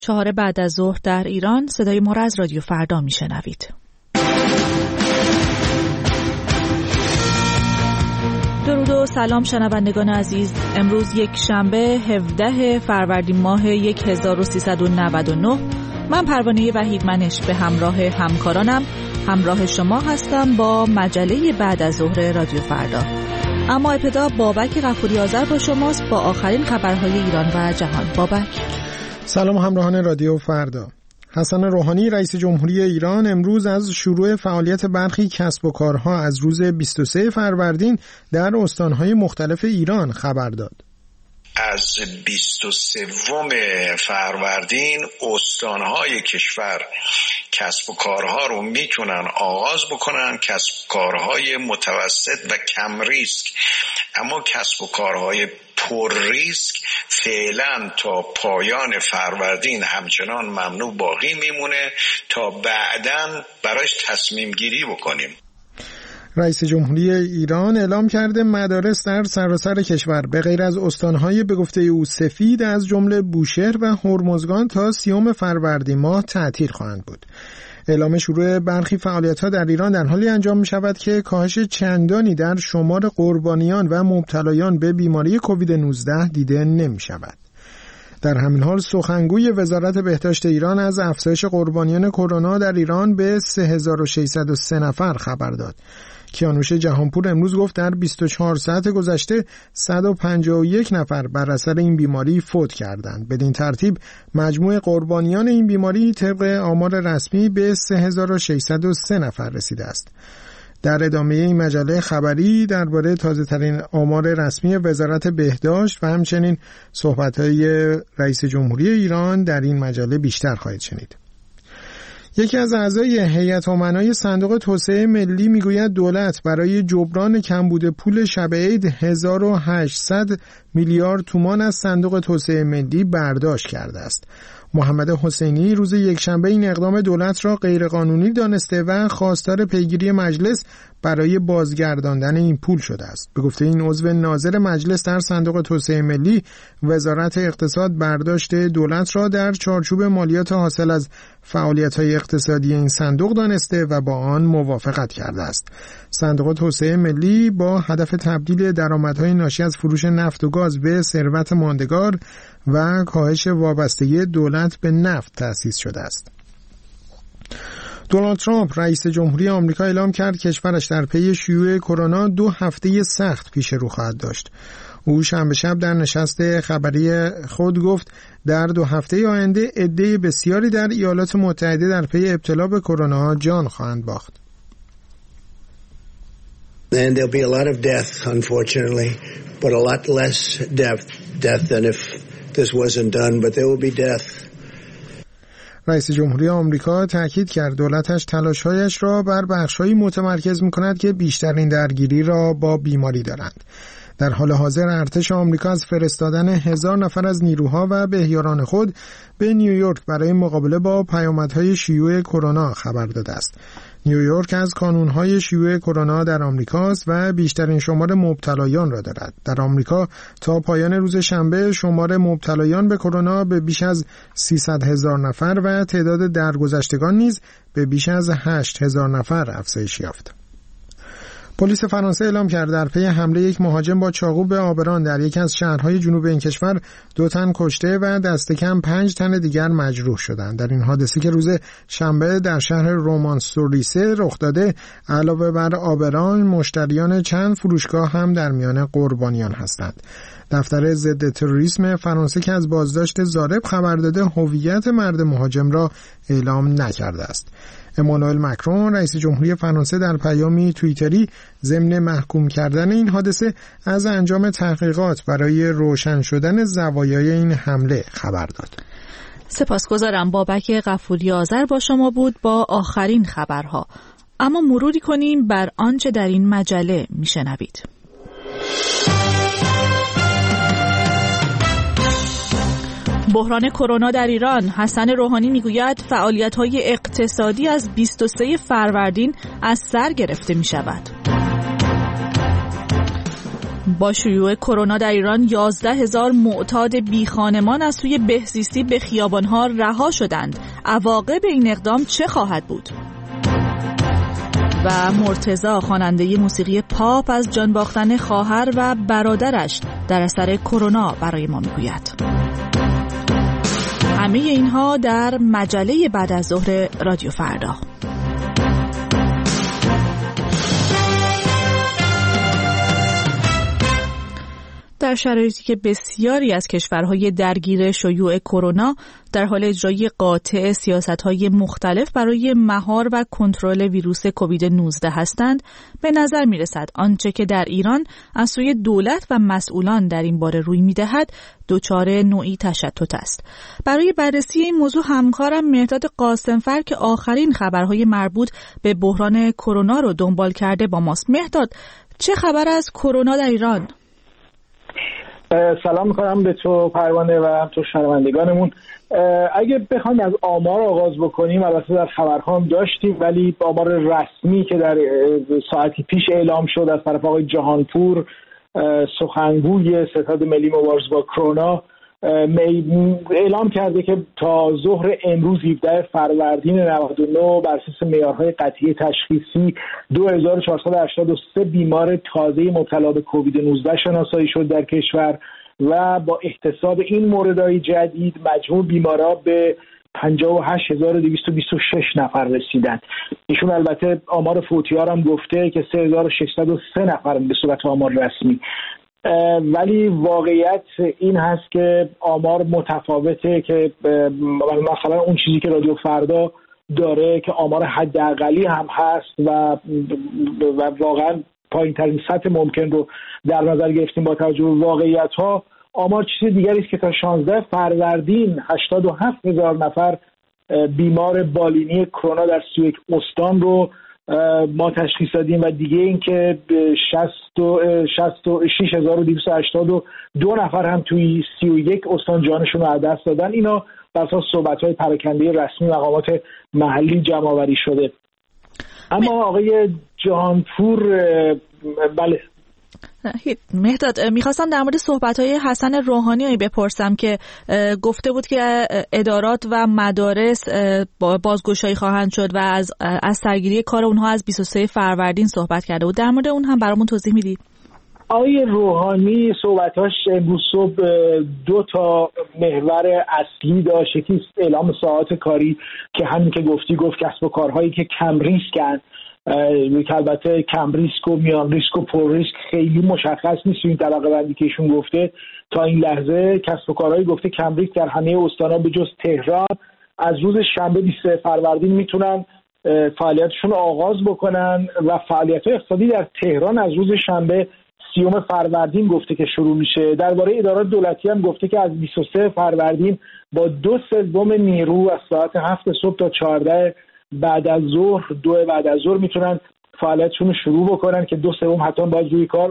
4 بعد از ظهر در ایران. صدای ما را از رادیو فردا میشنوید. درود و سلام شنوندگان عزیز. امروز یک شنبه 17 فروردین ماه 1399. من پروانه وحیدمنش به همراه همکارانم همراه شما هستم با مجله بعد از ظهر رادیو فردا. اما ابتدا بابک غفوری آذر با شماست با آخرین خبرهای ایران و جهان. بابک. سلام همراهان رادیو فردا. حسن روحانی رئیس جمهوری ایران امروز از شروع فعالیت برخی کسب و کارها از روز 23 فروردین در استانهای مختلف ایران خبر داد. از 23 فروردین استانهای کشور کسب و کارها رو میتونن آغاز بکنن، کسب و کارهای متوسط و کم ریسک. اما کسب و کارهای پر ریسک فعلا تا پایان فروردین همچنان ممنوع باقی میمونه تا بعداً براش تصمیم گیری بکنیم. رئیس جمهوری ایران اعلام کرده مدارس در سراسر کشور به غیر از استانهای به گفته او سفید از جمله بوشهر و هرمزگان تا 30 فروردین ماه تعطیل خواهند بود. اعلام شروع برخی فعالیت‌ها در ایران در حالی انجام می‌شود که کاهش چندانی در شمار قربانیان و مبتلایان به بیماری کووید 19 دیده نمی‌شود. در همین حال سخنگوی وزارت بهداشت ایران از افزایش قربانیان کرونا در ایران به 3603 نفر خبر داد. کیانوش جهانپور امروز گفت در 24 ساعت گذشته 151 نفر بر اثر این بیماری فوت کردند. بدین ترتیب مجموع قربانیان این بیماری طبق آمار رسمی به 3603 نفر رسیده است. در ادامه این مجله خبری درباره تازه‌ترین آمار رسمی وزارت بهداشت و همچنین صحبت‌های رئیس جمهوری ایران در این مجله بیشتر خواهید شنید. یکی از اعضای هیئت امنای صندوق توسعه ملی میگوید دولت برای جبران کمبود پول شب عید 1800 میلیارد تومان از صندوق توسعه ملی برداشت کرده است. محمد حسینی روز یکشنبه این اقدام دولت را غیرقانونی دانسته و خواستار پیگیری مجلس برای بازگرداندن این پول شده است. به گفته این عضو ناظر مجلس در صندوق توسعه ملی، وزارت اقتصاد برداشت دولت را در چارچوب مالیات حاصل از فعالیت‌های اقتصادی این صندوق دانسته و با آن موافقت کرده است. صندوق توسعه ملی با هدف تبدیل درآمدهای ناشی از فروش نفت و گاز به ثروت ماندگار و کاهش وابستگی دولت به نفت تأسیس شده است. دونالد ترامپ رئیس جمهوری آمریکا اعلام کرد کشورش در پی شیوع کرونا 2 هفته سخت پیش رو خواهد داشت. او شنبه شب در نشست خبری خود گفت در 2 هفته آینده عده بسیاری در ایالات متحده در پی ابتلا به کرونا جان خواهند باخت. And there'll be a lot of death, unfortunately, but a lot less death than if this wasn't done, but there will be death. رئیس جمهوری آمریکا تاکید کرد دولتش تلاش‌هایش را بر بخش‌هایی متمرکز می‌کند که بیشترین درگیری را با بیماری دارند. در حال حاضر ارتش آمریکا از فرستادن 1000 نفر از نیروها و بهیاران خود به نیویورک برای مقابله با پیامدهای شیوع کرونا خبر داده است. نیویورک از کانون‌های شیوع کرونا در آمریکاست و بیشترین شمار مبتلایان را دارد. در آمریکا تا پایان روز شنبه شمار مبتلایان به کرونا به بیش از 300,000 نفر و تعداد درگذشتگان نیز به بیش از 8,000 نفر افزایش یافت. پلیس فرانسه اعلام کرد در پی حمله یک مهاجم با چاقو به عابران در یکی از شهرهای جنوب این کشور 2 تن کشته و دست کم 5 تن دیگر مجروح شدند. در این حادثه که روز شنبه در شهر رومانس-سور-لیسه رخ داده، علاوه بر عابران، مشتریان چند فروشگاه هم در میان قربانیان هستند. دفتر ضد تروریسم فرانسه که از بازداشت ضارب خبر داده، هویت مرد مهاجم را اعلام نکرده است. امانوئل مکرون رئیس جمهوری فرانسه در پیامی توییتری ضمن محکوم کردن این حادثه از انجام تحقیقات برای روشن شدن زوایای این حمله خبر داد. سپاسگزارم. بابک غفوری آذر با شما بود با آخرین خبرها. اما مروری کنیم بر آنچه در این مجله میشنوید. بحران کرونا در ایران. حسن روحانی میگوید فعالیت‌های اقتصادی از 23 فروردین از سر گرفته می‌شود. با شیوع کرونا در ایران 11,000 معتاد بیخانمان از سوی بهزیستی به خیابان‌ها رها شدند. عواقب این اقدام چه خواهد بود؟ و مرتضی خواننده موسیقی پاپ از جان باختن خواهر و برادرش در اثر کرونا برای ما میگوید. همه اینها در مجله بعد از ظهر رادیو فردا. در شرایطی که بسیاری از کشورهای درگیر شیوع کرونا در حال اجرای قاطع سیاست‌های مختلف برای مهار و کنترل ویروس کووید 19 هستند، به نظر می‌رسد آنچه که در ایران از سوی دولت و مسئولان در این باره روی می‌دهد دچار نوعی تشتت است. برای بررسی این موضوع همکارم مهداد قاسمفر که آخرین خبرهای مربوط به بحران کرونا رو دنبال کرده با ماست. مهداد، چه خبر از کرونا در ایران؟ سلام میکنم به تو پروانه و تو شنوندگانمون. اگه بخوایم از آمار آغاز بکنیم، البته در خبرها هم داشتیم، ولی آمار رسمی که در ساعتی پیش اعلام شد از طرف آقای جهانپور، سخنگوی ستاد ملی مبارزه با کرونا، اعلام کرده که تا ظهر امروز 17 فروردین 99 بر اساس معیارهای قطعی تشخیصی 2483 بیمار تازه مبتلا به کووید 19 شناسایی شد در کشور و با احتساب این موردهای جدید مجموع بیمارا به 58226 نفر رسیدند. ایشون البته آمار فوتی‌ها هم گفته که 3603 نفر به صورت آمار رسمی، ولی واقعیت این هست که آمار متفاوته، که مثلا اون چیزی که رادیو فردا داره که آمار حداقلی هم هست و واقعا پایین ترین سطح ممکن رو در نظر گرفتیم با توجه به واقعیت ها. آمار چیز دیگری است که تا 16 فروردین 87,000 نفر بیمار بالینی کرونا در 31 استان رو ما تشخیص دادیم و دیگه این که 66,282 نفر هم توی 31 استان جانشون رو از دست دادن. اینا بر اساس صحبت‌های پراکنده رسمی مقامات محلی جمع‌آوری شده. اما آقای جهانپور، بله مهداد، میخواستم در مورد صحبت‌های حسن روحانی بپرسم که گفته بود که ادارات و مدارس بازگشایی خواهند شد و از سرگیری کار اونها از 23 فروردین صحبت کرده بود. در مورد اون هم برامون توضیح میدی؟ آقای روحانی صحبتاش امروز صبح 2 محور اصلی داشت. یکی اعلام ساعات کاری که همین که گفت کسب و کارهایی که کم ریسکن، که البته کم ریسک و میان ریسک و پر ریسک خیلی مشخص نیست این طبقه بندی که ایشون گفته. تا این لحظه کسب و کارهایی گفته کم ریسک در همه استان‌ها به جز تهران از روز شنبه 23 فروردین میتونن فعالیتشون آغاز بکنن و فعالیت‌های اقتصادی در تهران از روز شنبه 30 فروردین گفته که شروع میشه. درباره ادارات دولتی هم گفته که از 23 فروردین با 2/3 نیرو از ساعت 7 صبح تا 14 بعد از ظهر میتونن فعالیتشون رو شروع بکنن که 2/3 حتما باید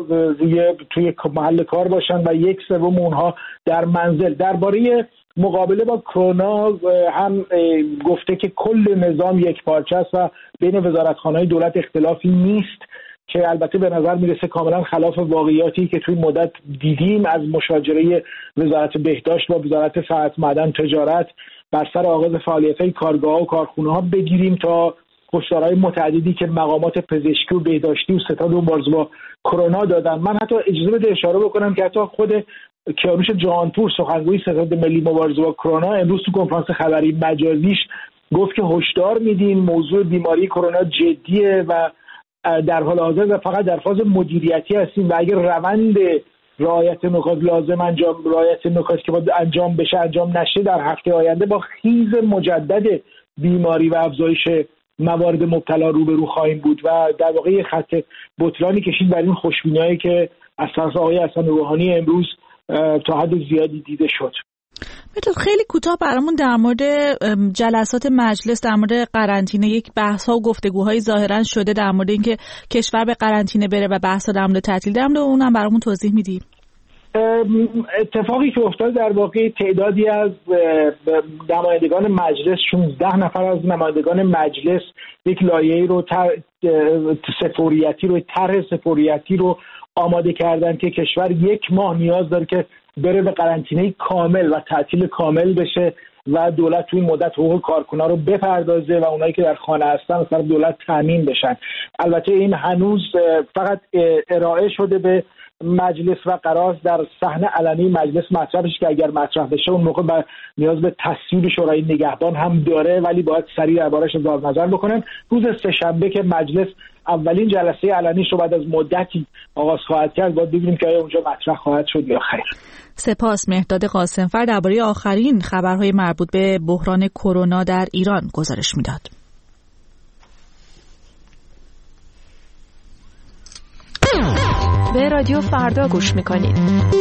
توی محل کار باشن و 1/3 اونها در منزل. درباره مقابله با کرونا هم گفته که کل نظام یک پارچه است و بین وزارتخانه‌های دولت اختلافی نیست، که البته به نظر میرسه کاملا خلاف واقعیاتی که توی مدت دیدیم از مشاجره وزارت بهداشت با وزارت صنعت، معدن، تجارت بر سر آغاز فعالیت‌های کارگاه‌ها و کارخونه‌ها بگیریم تا هشدارهای متعددی که مقامات پزشکی و بهداشتی و ستاد مبارزه با کرونا دادن. من حتی اجازه بده اشاره بکنم که حتی خود کیانوش جهانپور، سخنگوی ستاد ملی مبارزه با کرونا، امروز تو کنفرانس خبری مجازیش گفت که هشدار میدیم موضوع بیماری کرونا جدیه و در حال حاضر فقط در فاز مدیریتی هستیم و اگر روند رعایت نکات که باید انجام بشه انجام نشه، در هفته آینده با خیز مجدد بیماری و افزایش موارد مبتلا روبرو خواهیم بود و در واقع یه خط بطلانی کشید بر این خوشبینی‌هایی که از طرف آقای حسن روحانی امروز تا حد زیادی دیده شد. خیلی کوتاه برامون در مورد جلسات مجلس، در مورد قرنطینه، یک بحث‌ها و گفتگوهای ظاهرا شده در مورد اینکه کشور به قرنطینه بره و بحث‌ها در مورد تعطیل، در مورد اونم برامون توضیح میدی؟ اتفاقی که افتاد در واقع تعدادی از نمایندگان مجلس، 16 نفر از نمایندگان مجلس یک لایحه‌ای رو طرح سفوریتی رو آماده کردن که کشور 1 ماه نیاز داره که بره به قرنطینه کامل و تعطیل کامل بشه و دولت توی مدت حقوق کارکنان رو بپردازه و اونایی که در خانه هستن از طرف دولت تامین بشن. البته این هنوز فقط ارائه شده به مجلس و قرار در صحنه علنی مجلس مطرح بشه که اگر مطرح بشه اون موقع نیاز به تصویب شورای نگهبان هم داره، ولی باید سریع دربارش اظهار نظر بکنن. روز سه‌شنبه که مجلس اولین جلسه علنیش رو بعد از مدتی آغاز خواهد کرد، باید ببینیم که آیا اونجا مطرح خواهد شد یا خیر. سپاس. مهداد قاسمفر درباره آخرین خبرهای مربوط به بحران کرونا در ایران گزارش میداد. به رادیو فردا گوش میکنید.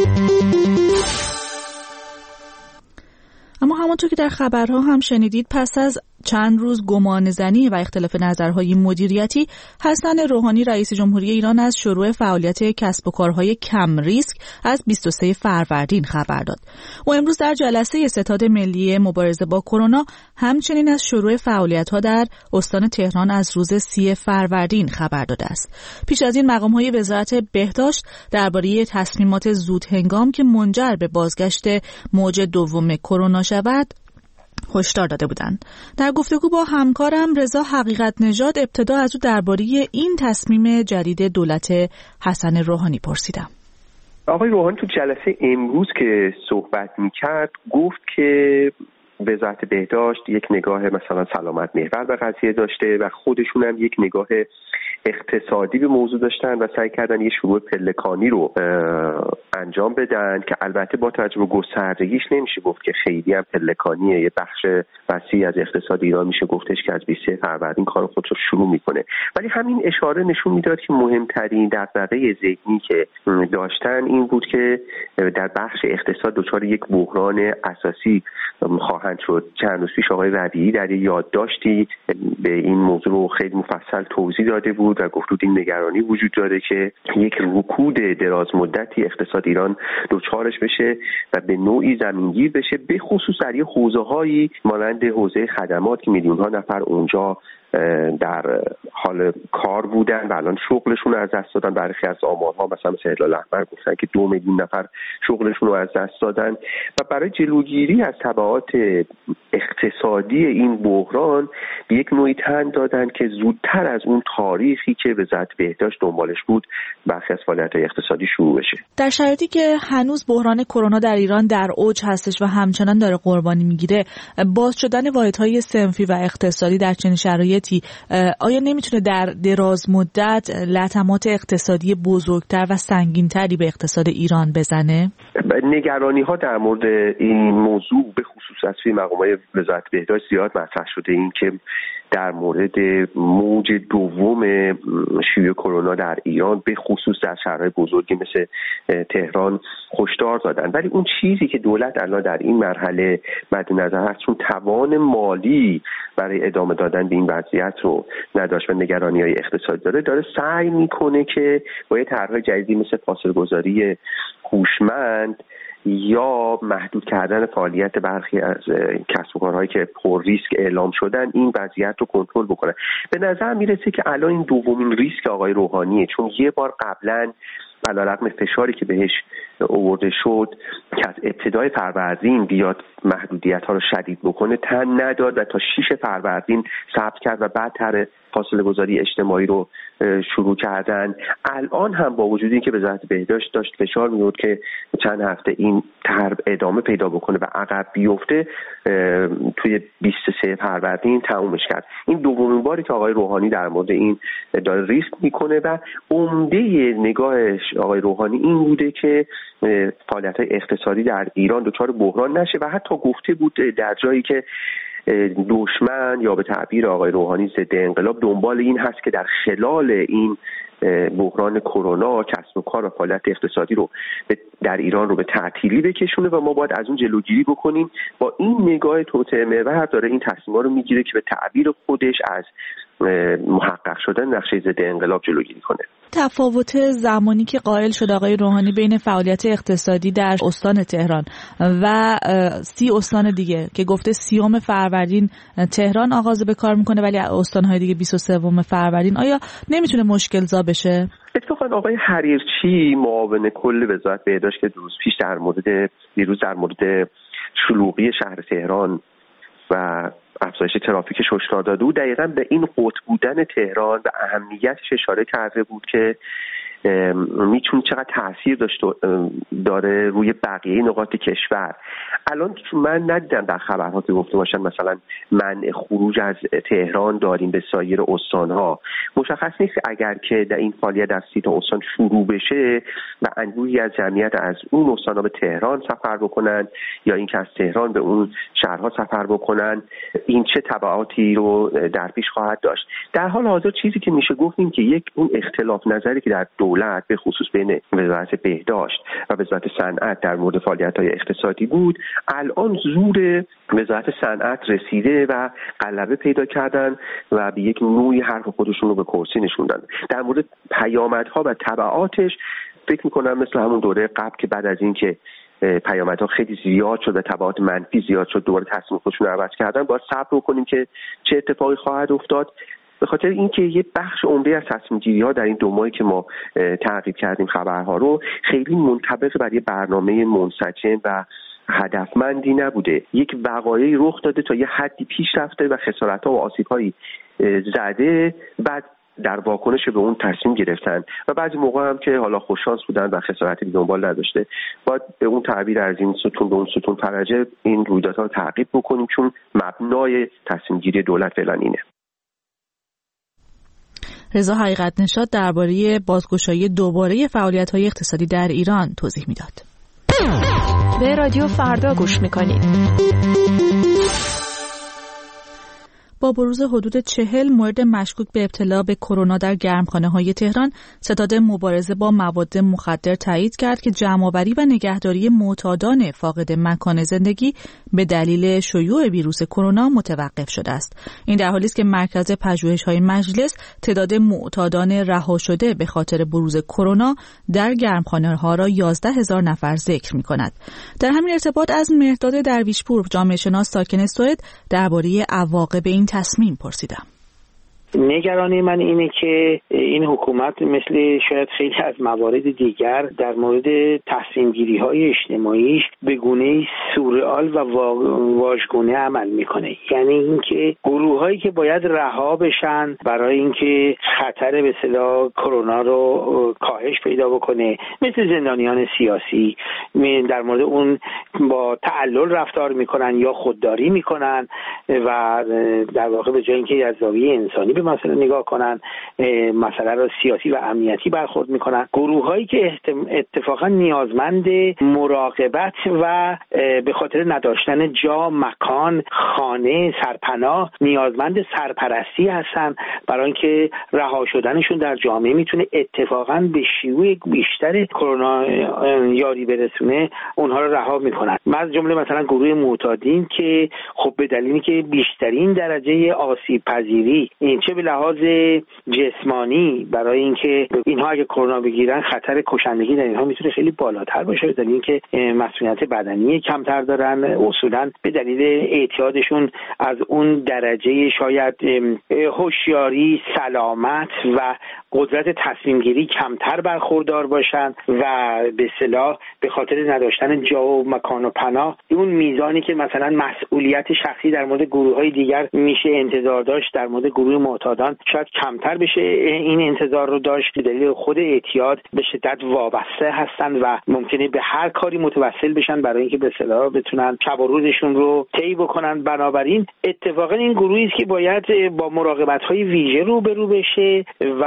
اما همونطور که در خبرها هم شنیدید، پس از چند روز گمانه‌زنی و اختلاف نظرهای مدیریتی، حسن روحانی رئیس جمهوری ایران از شروع فعالیت کسب و کارهای کم ریسک از 23 فروردین خبر داد. او امروز در جلسه ستاد ملی مبارزه با کرونا همچنین از شروع فعالیت‌ها در استان تهران از روز 30 فروردین خبر داده است. پیش از این مقام‌های وزارت بهداشت درباره تصمیمات زودهنگام که منجر به بازگشت موج دوم کرونا شود هشدار داده بودند. در گفتگو با همکارم رضا حقیقت نژاد ابتدا از او درباره این تصمیم جدید دولت حسن روحانی پرسیدم. آقای روحانی تو جلسه امروز که صحبت می‌کرد گفت که وزارت بهداشت یک نگاه مثلا سلامت محور به قضیه داشته و خودشون هم یک نگاه اقتصادی به موضوع داشتن و سعی کردن یه شروع پلکانی رو انجام بدن که البته با توجه به گستردگیش نمیشه گفت که خیلی هم پلکانیه. یه بخش وسیعی از اقتصاد ایران میشه گفتش که از 23 فروردین کار خودش رو شروع میکنه، ولی همین اشاره نشون میداد که مهمترین دغدغه ذهنی که داشتن این بود که در بخش اقتصاد دچار یک بحران اساسی خواهند شد. چند روز پیش آقای ربیعی در یادداشتی به این موضوع رو خیلی مفصل توضیح داده بود و گفت این نگرانی وجود داره که یک رکود دراز مدتی اقتصاد ایران دوچارش بشه و به نوعی زمینگیر بشه، به خصوص در یه حوزه‌هایی مانند حوزه خدمات که میلیون‌ها نفر اونجا در حال کار بودن و الان شغلشون رو از دست دادن. برخی از آمارها مثلا هلال احمر گفتن که 2 میلیون نفر شغلشون رو از دست دادن و برای جلوگیری از تبعات اقتصادی این بحران به یک نوعی تن دادن که زودتر از اون تاریخی که وزارت بهداشت دنبالش بود برخی از فعالیت‌های اقتصادی شروع بشه. در شرایطی که هنوز بحران کرونا در ایران در اوج هستش و همچنان داره قربانی میگیره، باز شدن واحدهای صنفی و اقتصادی در چنین شرایطی آیا نمیتونه در دراز مدت لطمات اقتصادی بزرگتر و سنگینتری به اقتصاد ایران بزنه؟ نگرانی‌ها در مورد این موضوع به خصوص از سوی مقامات وزارت بهداشت زیاد مطرح شده. این که در مورد موج دوم شیوع کرونا در ایران به خصوص در شهرهای بزرگی مثل تهران هشدار دادن، ولی اون چیزی که دولت الان در این مرحله مد نظر هست چون توان مالی برای ادامه دادن به این وضعیت رو نداشت و نگرانی‌های اقتصادی داره سعی میکنه که با یه طرح جدیدی مثل فاصله‌گذاری هوشمند یا محدود کردن فعالیت برخی از کسب و کارهایی که پر ریسک اعلام شدن این وضعیت رو کنترل بکنن. به نظر میرسه که الان این دومین ریسک آقای روحانیه، چون یه بار قبلا علیرغم فشاری که بهش آورده شد که از ابتدای فروردین بیاد محدودیت ها رو شدید بکنه تن نداد و تا 6 فروردین ثبت کرد و بعد طرح فاصله گذاری اجتماعی رو شروع کردن. الان هم با وجود اینکه وزارت بهداشت داشت فشار می‌آورد که چند هفته این طرح ادامه پیدا بکنه و عقب بیفته، توی 23 فروردین تمومش کرد. این دومین باری که آقای روحانی در مورد این داره ریسک میکنه و عمده نگاهش آقای روحانی این بوده که فعالیت‌های اقتصادی در ایران دچار بحران نشه و حتی گفته بود در جایی که دشمن یا به تعبیر آقای روحانی ضد انقلاب دنبال این هست که در خلال این بحران کرونا کسب و کار و فعالیت اقتصادی رو در ایران رو به تعطیلی بکشونه و ما باید از اون جلوگیری بکنیم. با این نگاه توطئه محور داره این تصمیم‌ها رو میگیره که به تعبیر خودش از محقق شدن نقشه ضد انقلاب جلوگیری کنه. تفاوت زمانی که قائل شد آقای روحانی بین فعالیت اقتصادی در استان تهران و 30 استان دیگه که گفته 30 فروردین تهران آغاز به کار میکنه ولی استان‌های دیگه 23 فروردین، آیا نمیتونه مشکل زا بشه؟ اتفاقا آقای حریرچی معاون کل وزارت بهداشت که دیروز در مورد شلوغی شهر تهران و افزایش ترافیکش هشدار داده بود، دقیقاً به این قطب بودن تهران و اهمیتش اشاره کرده بود که میتونه چقدر تأثیر داره روی بقیه نقاط کشور. الان من ندیدم در خبرها که گفته باشن مثلا منع خروج از تهران داریم به سایر استانها. مشخص نیست اگر که در این فعالیت از 30 استان شروع بشه و انبوهی از جمعیت از اون استانها به تهران سفر بکنن یا اینکه از تهران به اون شهرها سفر بکنن، این چه تبعاتی رو در پیش خواهد داشت. در حال حاضر چیزی که میشه گفت این که اون اختلاف نظری که در دولت به خصوص بین وزارت بهداشت و وزارت صنعت در مورد فعالیت‌های اقتصادی بود، الان زور وزارت صنعت رسیده و غلبه پیدا کردن و به یک نوعی حرف خودشون رو به کرسی نشوندن. در مورد پیامدها و تبعاتش فکر می‌کنم مثل همون دوره قبل که بعد از این که پیامدها خیلی زیاد شد و تبعات منفی زیاد شد دوباره تصمیم خودشون رو عوض کردن، باید صبر کنیم که چه اتفاقی خواهد افتاد. به خاطر اینکه یه بخش عمده از تصمیم‌گیری‌ها در این 2 ماهی که ما تعقیب کردیم خبرها رو خیلی منطبق بر یه برنامه منسجم و هدفمندی نبوده. یک وقایعی رخ داده تا یه حدی پیش رفته و خسارت‌ها و آسیب‌هایی زده، بعد در واکنش به اون تصمیم گرفتن و بعضی موقع هم که حالا خوششانس بودن و خسارتی به دنبال نداشته. باید به اون تعبیر از این ستون به اون ستون فرجه این رویدادها رو تعقیب بکنیم چون مبنای تصمیم گیری دولت فعلا اینه. رضا حقیقت نژاد درباره بازگشایی دوباره فعالیت‌های اقتصادی در ایران توضیح میداد. به رادیو فردا گوش میکنید. با بروز حدود 40 مورد مشکوک به ابتلا به کرونا در گرمخانه‌های تهران، ستاد مبارزه با مواد مخدر تایید کرد که جمع‌آوری و نگهداری معتادان فاقد مکان زندگی به دلیل شیوع ویروس کرونا متوقف شده است. این در حالی است که مرکز پژوهش‌های مجلس تعداد معتادان رها شده به خاطر بروز کرونا در گرمخانه‌ها را 11,000 نفر ذکر می‌کند. در همین ارتباط از مهرداد درویشپور، جامعه شناس ساکن سوئد، درباره عواقب این تصمیم پرسیدم. نگرانی من اینه که این حکومت مثل شاید خیلی از موارد دیگر در مورد تصمیم گیری های اجتماعیش به گونه سورئال و واژگونه عمل میکنه. یعنی اینکه گروه هایی که باید رها بشن برای اینکه خطر به اصطلاح کرونا رو کاهش پیدا بکنه، مثل زندانیان سیاسی، در مورد اون با تعلل رفتار میکنن یا خودداری میکنن و در واقع به جای اینکه از زاویه انسانی به مسئله نگاه کنن، مسئله را سیاسی و امنیتی برخورد میکنن. گروه هایی که اتفاقا نیازمند مراقبت و به خاطر نداشتن جا، مکان، خانه، سرپناه نیازمند سرپرستی هستن، برای اینکه رها شدنشون در جامعه میتونه اتفاقا به شیوع بیشتر کرونا یاری برسونه، اونها رو رها میکنن. از جمله مثلا گروه معتادین که خب به دلیلی که بیشترین درجه آسیب پذیری این چه به لحاظ جسمانی برای اینکه اینها اگه کرونا بگیرن خطر کشندگی در اینها میتونه خیلی بالاتر باشه، به دلیل اینکه مسئولیت بدنی کمتر دارن، اصولا به دلیل اعتیادشون از اون درجه شاید هوشیاری، سلامت و قدرت تصمیم گیری کمتر برخوردار باشن و به اصطلاح به خاطر نداشتن جا و مکان و پناه اون میزانی که مثلا مسئولیت شخصی در مورد گروه‌های دیگر میشه انتظار داشت در مورد گروه معتادان شاید کمتر بشه این انتظار رو داشت، به دلیل خود اعتیاد به شدت وابسته هستن و ممکنه به هر کاری متوسل بشن برای اینکه به اصطلاح بتونن شب و روزشون رو طی بکنن. بنابراین اتفاقا این گروهی است که باید با مراقبت‌های ویژه روبرو بشه و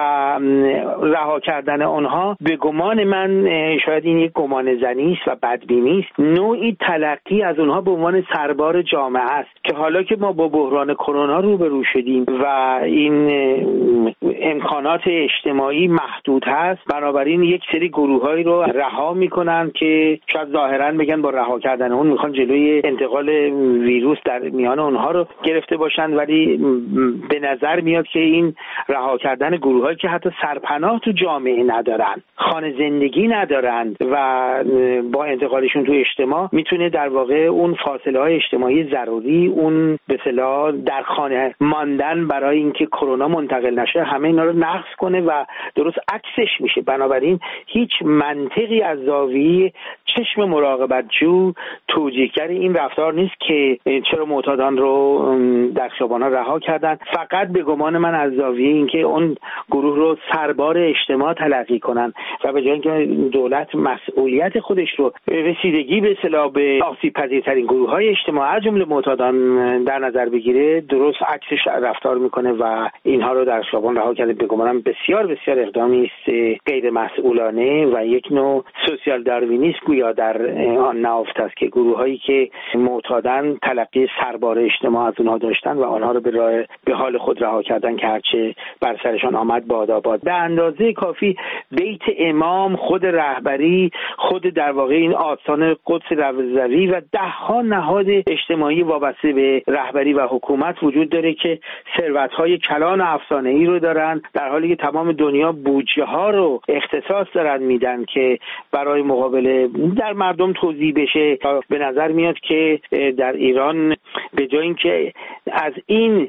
رها کردن آنها به گمان من شاید این یک گمان زنی است و بدبینی است، نوعی تلقی از اونها به عنوان سربار جامعه است که حالا که ما با بحران کرونا روبرو شدیم و این امکانات اجتماعی محدود هست، بنابراین یک سری گروه‌هایی رو رها میکنن که شاید ظاهراً بگن با رها کردن اون میخوان جلوی انتقال ویروس در میان اونها رو گرفته باشن، ولی به نظر میاد که این رها کردن گروه‌هایی که حتی سرپناه تو جامعه ندارن، خانه زندگی ندارن و با انتقالشون تو اجتماع میتونه در واقع اون فاصله‌های اجتماعی ضروری، اون به اصطلاح در خانه ماندن برای اینکه کرونا منتقل نشه، همه اینا رو نقض کنه و درست عکسش میشه. بنابراین هیچ منطقی از زاویه چشم مراقبتجو توجیهگر این رفتار نیست که چرا معتادان رو در خیابان‌ها رها کردن، فقط به گمان من از زاویه اینکه اون گروه رو سربار اجتماع تلقی کنن و به جای اینکه دولت مسئولیت خودش رو رسیدگی به اصطلاح به آسیب‌پذیرترین گروه‌های اجتماع از جمله معتادان در نظر بگیره، درست عکسش رفتار میکنه و اینها رو در خیابان رها کرده. به گمانم بسیار بسیار اقدامی است غیر مسئولانه و یک نوع سوسیال داروینیسم گویا در آن نهفته است که گروه‌هایی که معتادن تلقی سربار اجتماع از اونها داشتن و آنها رو به حال خود رها کردن که هرچه بر سرشان آمد باد. به اندازه کافی بیت امام، خود رهبری، خود در واقع این آستان قدس رضوی و ده‌ها نهاد اجتماعی وابسته به رهبری و حکومت وجود داره که ثروت‌های کلان و افسانه‌ای رو دارن، در حالی که تمام دنیا بودجه‌ها رو اختصاص دارن میدن که برای مقابله در مردم توزیع بشه. به نظر میاد که در ایران به جای اینکه از این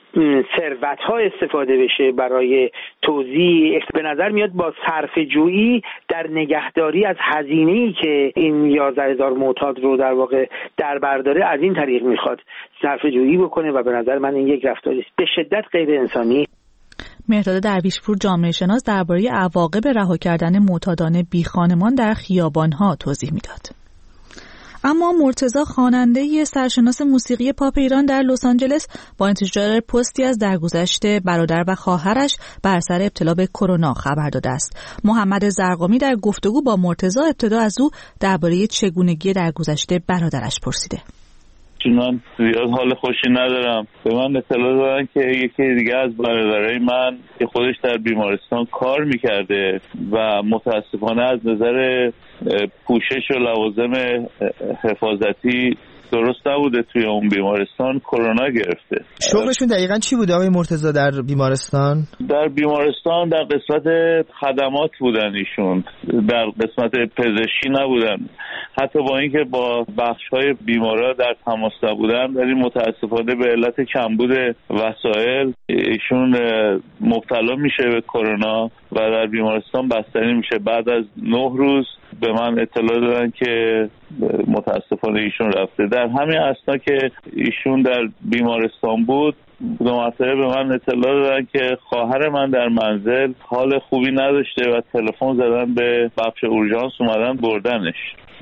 ثروت‌ها استفاده بشه برای توزیع، به نظر میاد با صرفه‌جویی در نگهداری از هزینه‌ای که این 11,000 معتاد رو در واقع در بر داره، از این طریق میخواد صرفه‌جویی بکنه و به نظر من این یک رفتاری به شدت غیر انسانی. مهرداد درویشپور جامعه شناس درباره عواقب رها کردن معتادان بیخانمان در خیابان‌ها توضیح میداد. اما مرتضی خواننده سرشناس موسیقی پاپ ایران در لس آنجلس با انتشار پستی از درگذشت برادر و خواهرش بر سر ابتلا به کرونا خبر داده است. محمد زرقامی در گفتگو با مرتضی ابتدا از او درباره چگونگی درگذشت برادرش پرسیده. من زیاد حال خوشی ندارم. به من اطلاع دادن که یکی دیگه از برادرای من که خودش در بیمارستان کار میکرده و متاسفانه از نظر پوشش و لوازم حفاظتی درست نبوده توی اون بیمارستان کرونا گرفته. شغلشون دقیقاً چی بوده آقای مرتضی در بیمارستان؟ در بیمارستان در قسمت خدمات بودن ایشون، در قسمت پزشکی نبودن. حتی با اینکه با بخش‌های بیمارا در تماس نبودن، ولی متاسفانه به علت کمبود وسایل ایشون مبتلا میشه به کرونا و در بیمارستان بستری میشه. بعد از 9 روز به من اطلاع دادن که متاسفانه ایشون رفته. در همین اثنا که ایشون در بیمارستان بود، 2 مرتبه به من اطلاع دادن که خواهر من در منزل حال خوبی نداشته و تلفن زدن به بخش اورژانس، اومدن بردنش.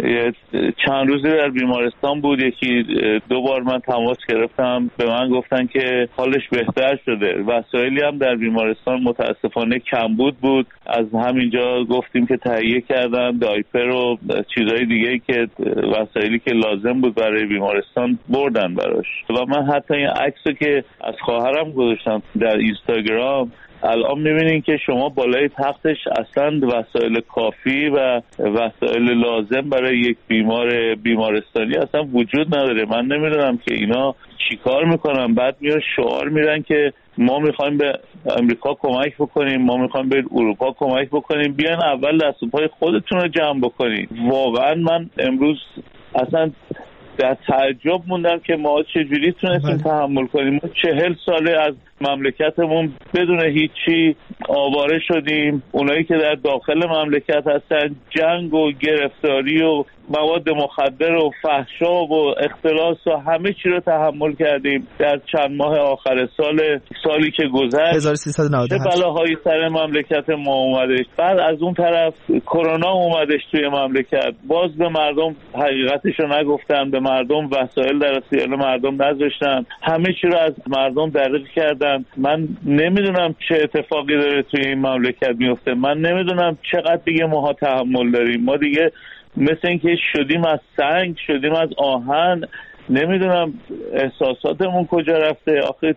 چند روزی در بیمارستان بود. 2 بار من تماس گرفتم، به من گفتن که حالش بهتر شده. وسایلی هم در بیمارستان متاسفانه کمبود بود. از همینجا گفتیم که تهیه کردن دایپر و چیزهای دیگه که وسایلی که لازم بود برای بیمارستان بردن براش. و من حتی این عکسو که از خواهرم گذاشتم در اینستاگرام، الان میبینین که شما بالای تختش اصلا وسایل کافی و وسایل لازم برای یک بیمارستانی اصلا وجود نداره. من نمیدونم که اینا چی کار میکنن. بعد میان شعار میدن که ما میخوایم به امریکا کمک بکنیم، ما میخوایم به اروپا کمک بکنیم، بیان اول دست و پای خودتون رو جمع بکنید. واقعا من امروز اصلا در تعجب موندم که ما چجوری تونستیم تحمل کنیم. ما 40 ساله از مملکتمون بدون هیچی آواره شدیم. اونایی که در داخل مملکت هستن جنگ و گرفتاری و مواد مخدر و فحشا و اختلاس و همه چی رو تحمل کردیم. در چند ماه آخر سالی که گذشت 1398 چه بلاهایی سر مملکت ما اومدش. بعد از اون طرف کرونا اومدش توی مملکت. باز به مردم حقیقتش رو نگفتن، به مردم وسایل در اختیار مردم نذاشتن، همه چی رو از مردم دریغ کردن. من نمیدونم چه اتفاقی داره توی این مملکت میفته. من نمیدونم چقدر دیگه ماها تحمل داریم. ما دیگه مثل اینکه شدیم از سنگ، شدیم از آهن. نمیدونم احساساتمون کجا رفته. آخه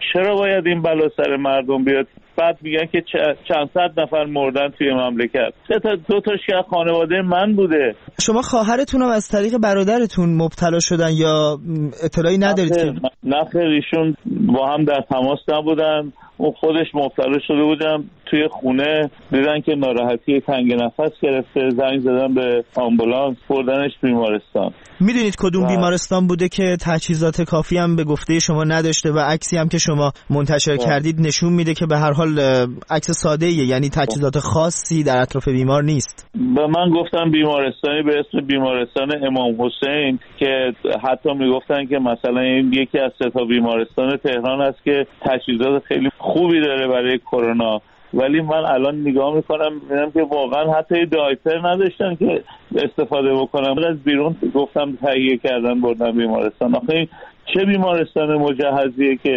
چرا باید این بلا سر مردم بیاد؟ بعد میگن که چند صد نفر مردن توی مملکت. دو تاش که خانواده من بوده. شما خواهرتون هم از طریق برادرتون مبتلا شدن یا اطلاعی ندارید که؟ نه خیر، ایشون با هم در تماس نبودن. اون خودش مبتلا شده بودم توی خونه، دیدن که ناراحتی تنگ نفس گرفته، زنگ زدن به آمبولانس، بردنش بیمارستان. میدونید کدوم بیمارستان بوده که تجهیزات کافی هم به گفته شما نداشته و عکسی هم که شما منتشر کردید نشون میده که به هر حال عکس ساده‌ایه، یعنی تجهیزات خاصی در اطراف بیمار نیست؟ به من گفتن بیمارستانی به اسم بیمارستان امام حسین که حتی میگفتن که مثلا این یکی از 3 بیمارستان تهران است که تجهیزات خیلی خوبی داره برای کرونا. ولی من الان نگاه میکنم میبینم که واقعا حتی دایپر نداشتن که استفاده بکنم. از بیرون گفتم تهیه کردن بردن بیمارستان. آخه چه بیمارستان مجهزیه که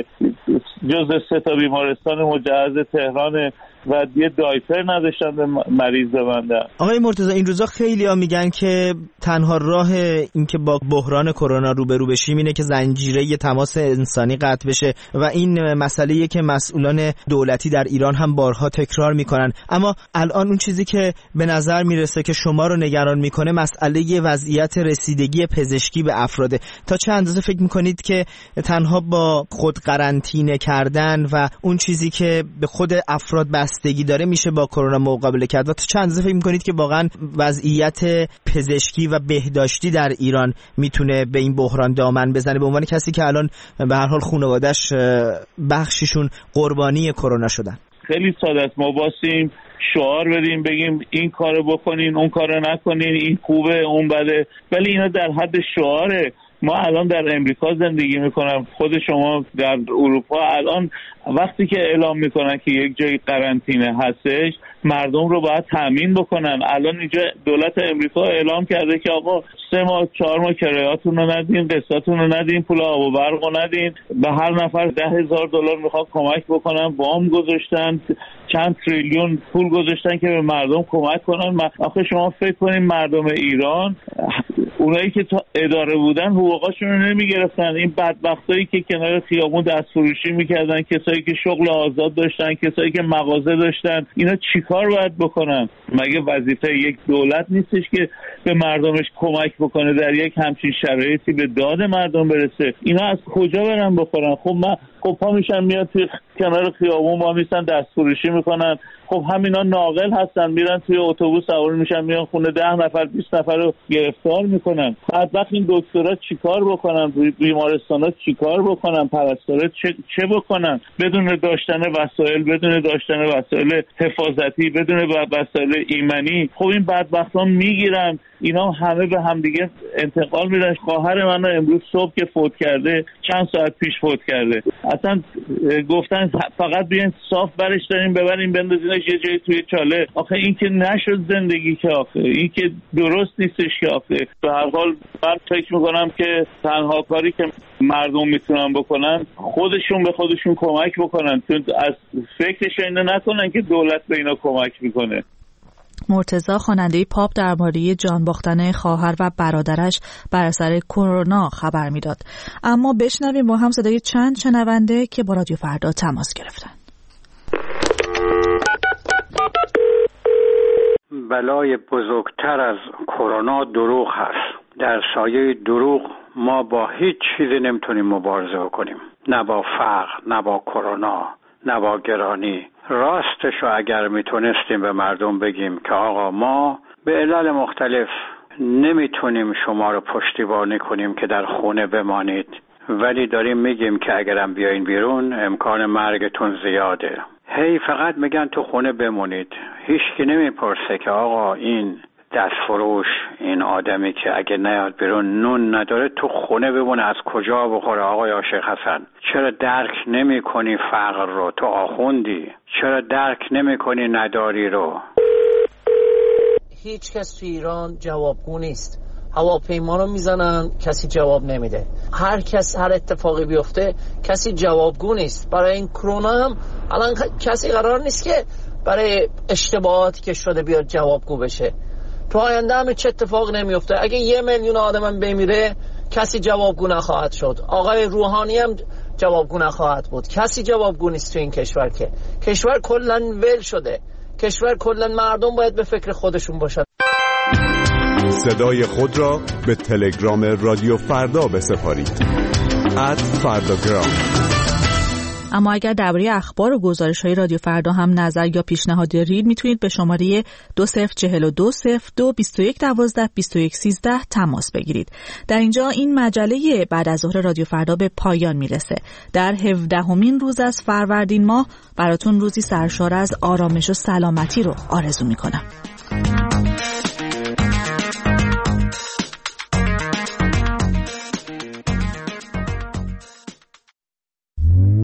جز 3 بیمارستان مجهز تهرانه و یه دایپر نداشتن به مریض ببندن. آقای مرتضی، این روزا خیلی‌ها میگن که تنها راه این که با بحران کرونا روبرو بشیم اینه که زنجیره تماس انسانی قطع بشه و این مسئله‌ایه که مسئولان دولتی در ایران هم بارها تکرار میکنن. اما الان اون چیزی که به نظر میرسه که شما رو نگران میکنه مسئله وضعیت رسیدگی پزشکی به افراده. تا چه اندازه فکر میکنید که تنها با خود قرنطینه کردن و اون چیزی که به خود افراد بستگی داره میشه با کرونا مقابله کرد؟ و تا چند اندازه فکر میکنید که واقعا وضعیت پزشکی و بهداشتی در ایران میتونه به این بحران دامن بزنه، به عنوان کسی که الان به هر حال خانواده‌اش بخشیشون قربانی کرونا شدن؟ خیلی ساده است. ما باسیم شعار بدیم، بگیم این کارو بکنین، اون کارو نکنین، این خوبه، اون بده، ولی اینا در حد شعاره. ما الان در امریکا زندگی میکنم، خود شما در اروپا الان وقتی که اعلام میکنن که یک جای قرنطینه هستش مردم رو باید تامین بکنن. الان اینجا دولت امریکا اعلام کرده که آقا 3 ماه 4 ماه کرایه‌تون رو ندین، قسطاتون رو ندین، پول آب و برق رو ندین، به هر نفر $10,000 میخواد کمک بکنن. وام گذاشتن، چند تریلیون پول گذاشتن که به مردم کمک کنن. آخه شما فکر کنین مردم ایران، اونایی که تا اداره بودن حقوقاشون رو نمیگرفتن. این بدبختایی که کنار خیابون دست فروشی میکردن، کسایی که شغل آزاد داشتن، کسایی که مغازه داشتن، اینا چیکار باید بکنن؟ مگه وظیفه یک دولت نیستش که به مردمش کمک بکنه در یک همچین شرایطی به داد مردم برسه؟ اینا از کجا برن بخورن؟ خب پا میشن میاد توی کنار خیابون ما میسن دست فروشی میکنن. خب همینا ناقل هستن، میرن توی اتوبوس سوار میشن میان خونه 10 نفر 20 نفر رو گرفتار میکنن. بعد وقت این دکترها چیکار بکنن؟ بیمارستانا چیکار بکنن؟ پرستارا چه بکنن؟ بدون داشتن وسایل، بدون داشتن وسایل حفاظتی، بدون وسایل ایمنی، خب این بدبختان میگیرن. اینا همه به همدیگه انتقال میدن. خواهر من امروز صبح که فوت کرده، چند ساعت پیش فوت کرده، اصلا گفتن فقط بیاین صاف برش داریم ببریم بندازینش یه جایی توی چاله. آخه این که نشد زندگی، که آخه این که درست نیستش. که آخه به هر حال من فکر میکنم که تنها کاری که مردم میتونن بکنن خودشون به خودشون کمک بکنن، چون از فکرش اینو نکنن که دولت به اینا کمک میکنه. مرتضی خواننده پاپ درباره جان باختن خواهر و برادرش بر اثر کرونا خبر میداد. اما بشنویم با هم صدای چند شنونده که با رادیو فردا تماس گرفتن. بلای بزرگتر از کرونا دروغ هست. در سایه دروغ ما با هیچ چیزی نمیتونیم مبارزه بکنیم، نه با فقر، نه با کرونا، نه با گرانی. راستشو اگر میتونستیم به مردم بگیم که آقا ما به علل مختلف نمیتونیم شما رو پشتیبانی کنیم که در خونه بمانید، ولی داریم میگیم که اگرم بیاین بیرون امکان مرگتون زیاده. فقط میگن تو خونه بمونید. هیچکی نمیپرسه که آقا این دستفروش، این آدمی که اگه نیاد بیرون نون نداره تو خونه بمونه، از کجا بخوره؟ آقای شیخ حسن، چرا درک نمی کنی فقر رو؟ تو آخوندی، چرا درک نمی کنی نداری رو؟ هیچ کس تو ایران جوابگو نیست. هواپیما رو میزنن کسی جواب نمیده. هر کس هر اتفاقی بیفته کسی جوابگو نیست. برای این کرونا هم الان کسی قرار نیست که برای اشتباهاتی که شده بیاد جوابگو بشه. تو آینده هم چه اتفاق نمیفته. اگه 1 میلیون آدم هم بمیره کسی جوابگو نخواهد شد. آقای روحانی هم جوابگو نخواهد بود. کسی جوابگو نیست تو این کشور، که کشور کلا ول شده، کشور کلا مردم باید به فکر خودشون باشن. صدای خود را به تلگرام رادیو فردا بسپارید @فرداگرام. اما اگر درباره اخبار و گزارش‌های رادیو فردا هم نظر یا پیشنهاد دارید، میتونید به شماره 20420221122113 تماس بگیرید. در اینجا این مجله بعد از ظهر رادیو فردا به پایان میرسه. در 17مین روز از فروردین ماه براتون روزی سرشار از آرامش و سلامتی رو آرزو میکنم.